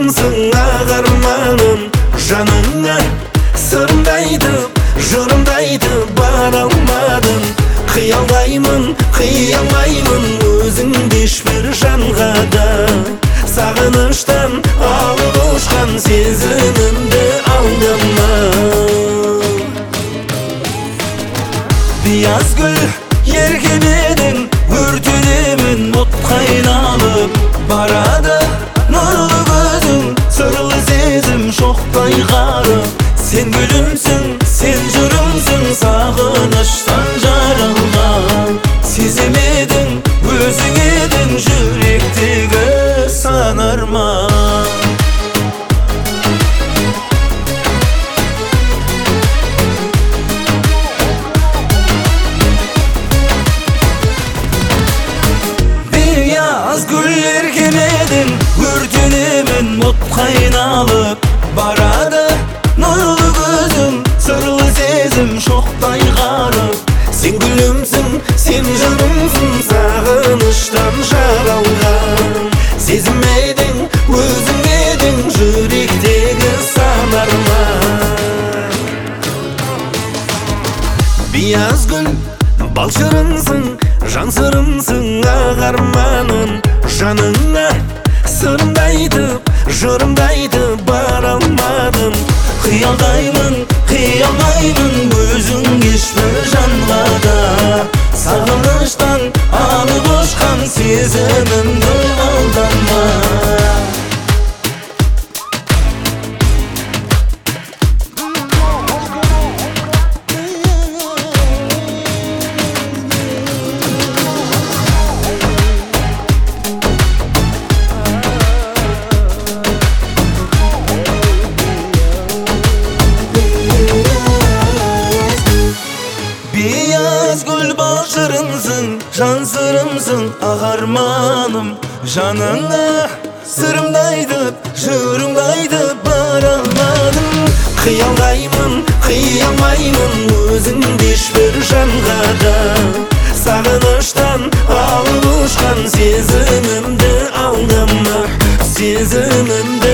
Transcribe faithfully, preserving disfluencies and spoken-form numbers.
Balçırımsın ağarmanım Жаныңа сырымды айтып жырымды айтып бара алмадым Қиялдаймын, қиялмаймын өзіңді ешбір жанға да Сағыныштан алып ұшқан сезімімді алдама Бияз гүл еркеледің өртенемін отқа айналып барады нұрлы көзің сырлы сезім шоқтай қарып Сен гүлімсің, сен жырымсың сағыныштан жаралған Сеземедің, өзің едің жүректегі сан арман Beyaz güller keledin örtünemin otқа айналып барады нұрлы көзім сырлы сезім шоқтай қарып Сен гүлімсің, сен жырымсың сағыныштан жаралған Сезімедің, өзің едің жүректегі сан арман Бияз гүл балшырымсың жан сырымсың ағарманым Жаныңа сырымды айтып жырымды айтып бара алмадым Қиялдаймын, қиялмаймын өзің ешбір жанға да Сағыныштан алып ұшқан сезімімді алдама Beyaz gül balçırımsın, жан сырымсың ағарманым Жаныңа сырымды айтып, жырымды айтып бара алмадым Қиялдаймын, қиялмаймын өзіңді ешбір жанға да Сағыныштан алып ұшқан сезімімді алдама Сезімімді